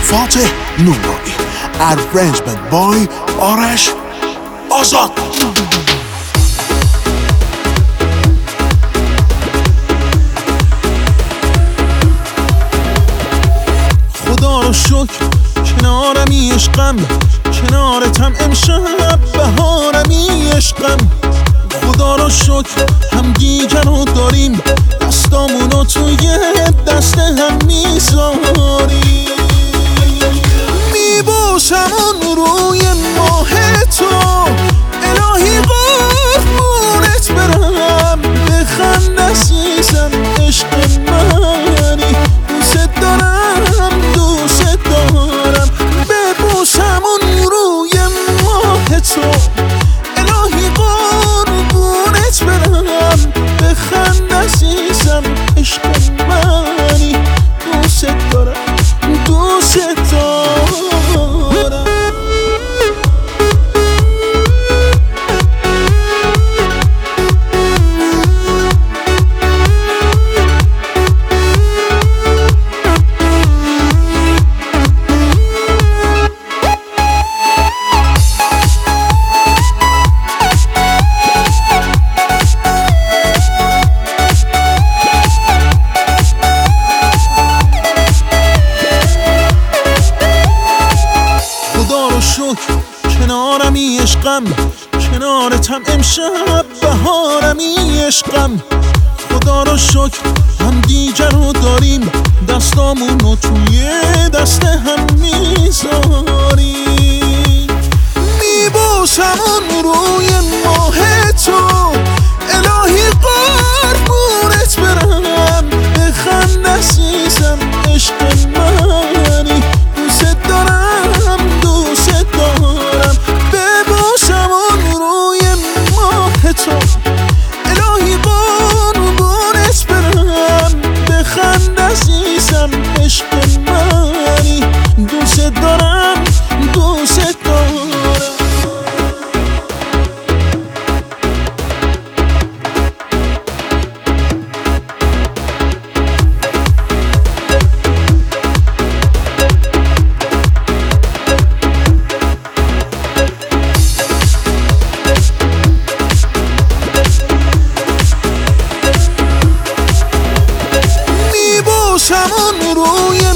فاتح نورانی. Arrangement by آرش آزاد. خدا رو شکر کنارمی عشقم، کنارتم امشب بهارمی عشقم. خدا رو شکر هم دیگر رو داریم، دستامونو توی دست هم میذاریم. میبوسمون روی ماه تو، الهی قربونت برم. بخند عزیزم عشق منی، دوست دارم دوست دارم. ببوسمون روی ماه تو، الهی قربونت برم. بخند عزیزم عشق منی، دوست دارم دوست دارم. کنارمی عشقم، کنارتم امشب بهارمی عشقم. خدا رو شکر هم دیگر رو داریم، دستامونو توی دست هم میذاریم. میبوسمون روی ماه تو، الهی قربونت برم. بخند عزیزم عشق منی، دوست دارم دوست دارم. ببوسمون روی ماه تو، الهی قربونت برم. بخند عزیزم عشق منی، دوست دارم دوست دارم. بوسمون روی